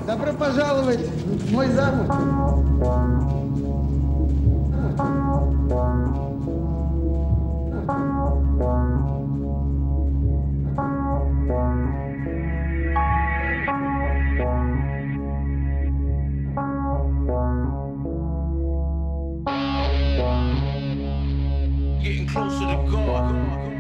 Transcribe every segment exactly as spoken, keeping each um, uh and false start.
Добро пожаловать в мой замок. Getting closer to God.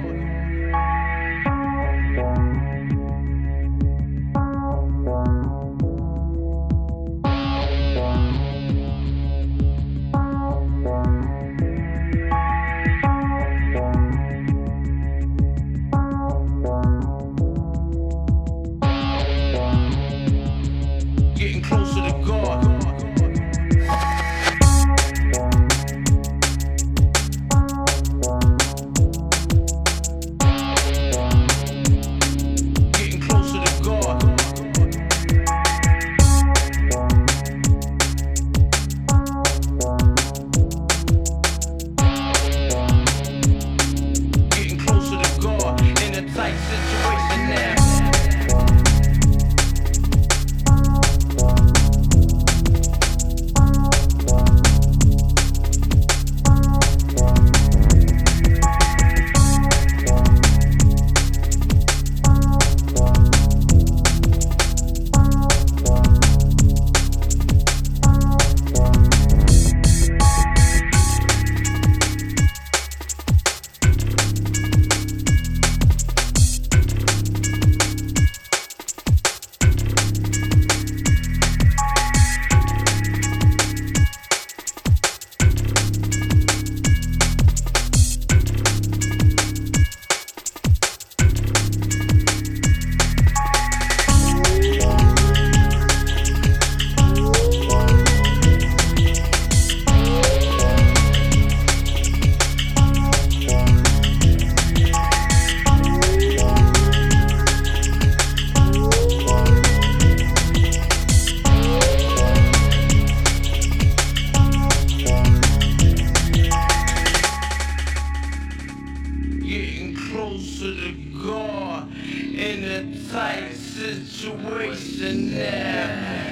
Getting closer to God. Getting closer to God. Getting closer to God in a tight situation now. Getting closer to God in a tight situation now.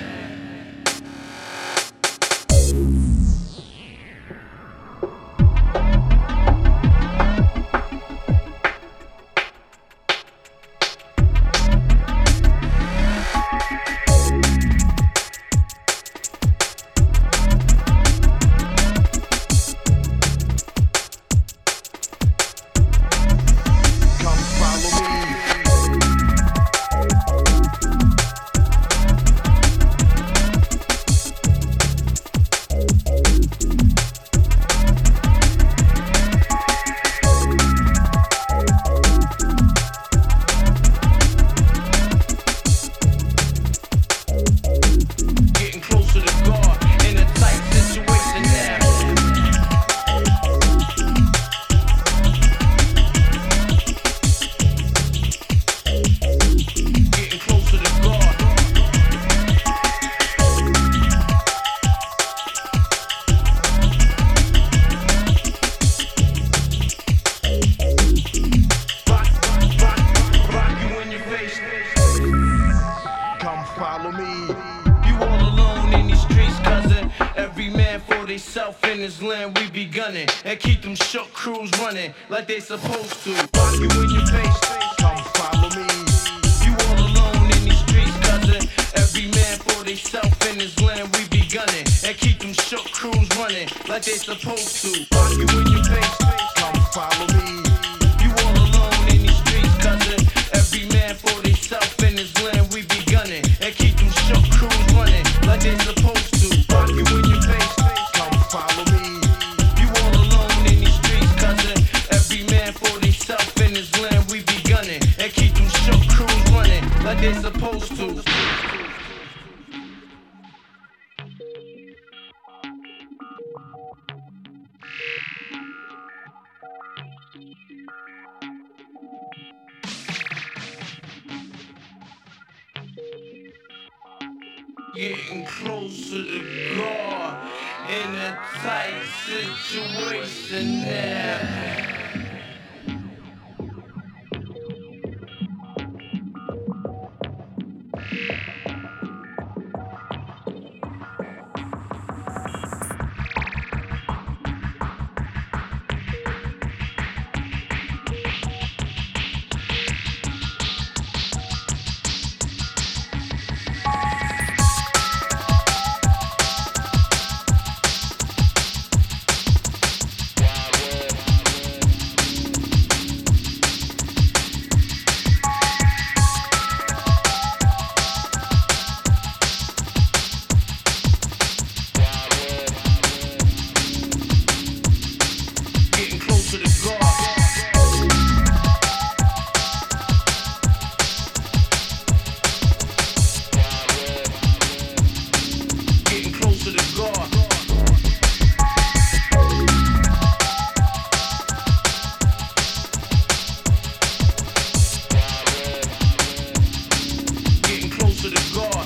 Come follow me. Getting closer to God in a tight situation now. Getting closer to God. Rock, rock, rock, rock you in your face. Come follow me. You all alone in these streets, cousin. Every man for theyself in his land, we be gunning. And keep them shook crews running like they supposed to. Rock you in your face. Come follow me. You all alone in these streets, cousin. Every man for theyself in his land, we be gunning. And keep them shook crews running like they supposed to. Rock you in your face. Come follow me. You all alone in these streets, cousin. Every man for theyself in his land, we be gunning. And keep them shook crews running like they supposed to. Rock you in your face. Come follow me. You all alone in these streets, cousin. Every man for theyself in his land, we be gunning. And keep them shook crews running like they supposed to. Getting closer to God in a tight situation now. to the guard.